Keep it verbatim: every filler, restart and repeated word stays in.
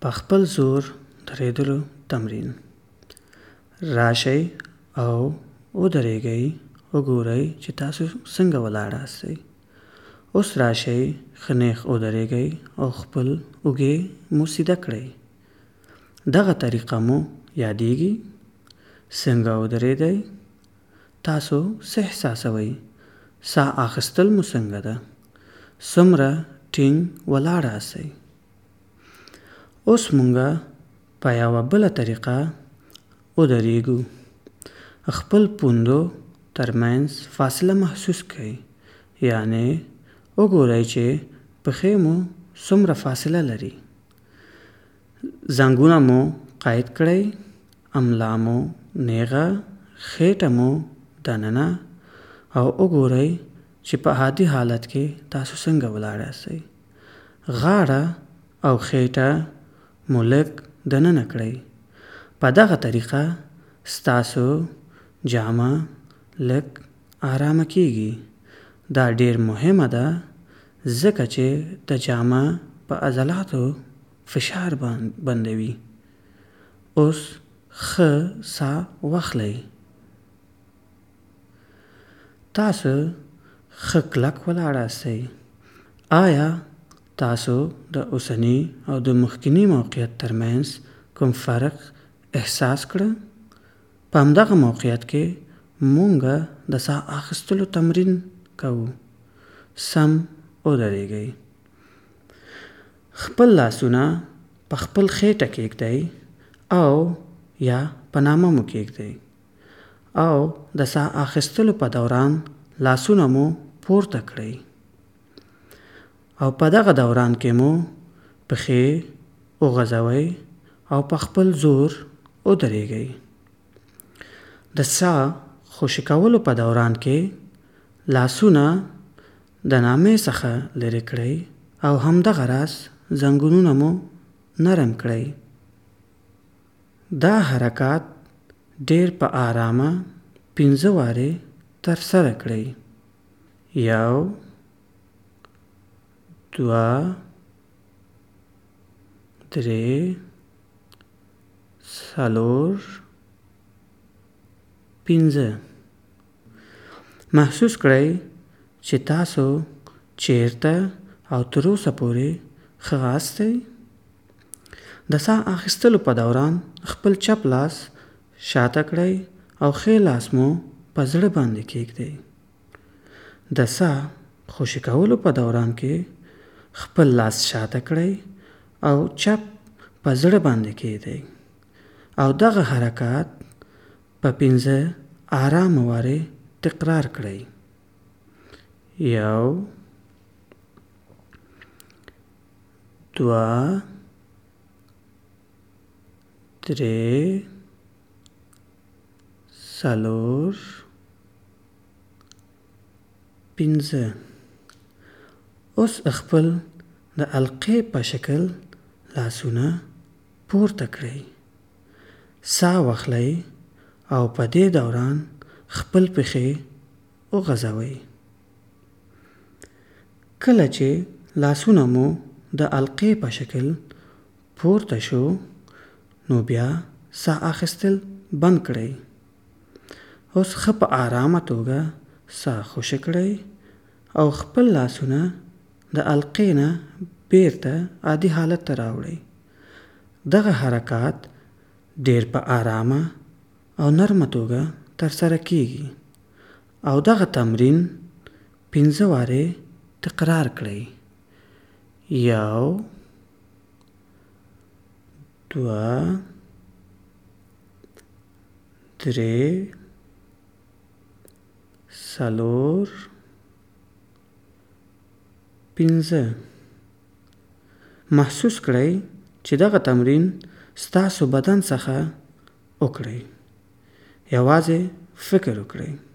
په خپل زور درېدلو تمرین. راشئ او ودرېږئ، وګورئ چې تاسو څنګه ولاړاستئ. اوس راشئ، ښه نیغ ودرېږئ او خپل اوږې مو سیده کړئ. دغه طریقه مو یادیږي؟ څنګه ودرېدئ؟ تاسو څه احساسوئ؟ ساه اخیستل مو څنګه ده؟ څومره ټینګ ولاړاستئ؟ اوس مونږه په یوه بله طریقه ودرېږو. خپل پوندو ترمنځ فاصله محسوس کړئ، یعنی وګورئ چې پښې مو څومره فاصله لري. زنګونه مو قید کړئ، املا مو نیغه، خېټه مو دننه، او وګورئ چې په عادي حالت کې تاسو څنګه ولاړاستئ. غاړه او خېټه مو لږ دننه کړئ. په دغه طریقه ستاسو جامه لږ آرامه کیږي. دا ډیر مهمه ده ځکه چې د جامه په عضلاتو فشار بندوي. اوس ښه ساه واخلئ. تاسو ښه کلک ولاړاستئ. آیا تاسو د اوسني او د مخکینی موقعیت ترمنځ کوم فرق احساس کړه؟ په همدغه موقعیت کې مونږه د ساه اخیستلو تمرین کوو. سم ودرېږئ. خپل لاسونه په خپل خېټه کېږدئ او یا په نامه مو کېږدئ او د ساه اخیستلو په دوران لاسونه مو پورته کړئ. او په دغه دوران کې مو پښې وغځوئ او په خپل زور ودرېږئ. د ساه خوشې کولو په دوران کې لاسونه د نامې څخه لرې کړئ او همدغه راز زنګونونه مو نرم کړئ. دا حرکات ډیر په آرامه پنځه وارې ترسره کړئ. یو، دوه، درې، څلور، پنځه. محسوس کړئ چې تاسو چیرته او تر اوسه پورې ښه غاستئ. د ساه اخیستلو په دوران خپل چپ لاس شاته کړئ او ښی لاس مو په زړه باندې کېږدئ. د ساه خوشې کولو په دوران کې خپل لاس شاته کړئ او چپ په زړه باندې کېږدئ او دغه حرکات په پنځه آرامه وارې تکرار کړئ. یو، دوه، درې، څلور، پنځه. اوس خپل د حلقې په شکل لاسونه پورته کړئ. ساه واخلئ او په دې دوران خپل پښې وغځوئ. کله چې لاسونه مو د حلقې په شکل پورته شو نو بیا ساه اخیستل بند کړئ. اوس ښه په آرامه توګه ساه خوشې کړئ او خپل لاسونه د حلقې نه بیرته عادي حالت ته راوړئ. دغه حرکات ډیر په آرامه او نرمه توګه ترسره کیږي او دغه تمرین پنځه وارې تکرار کړئ. یو، دوه، درې، څلور، پنځه. محسوس کړئ چې دغه تمرین ستاسو بدن څخه وکړئ. یوازې فکر وکړئ.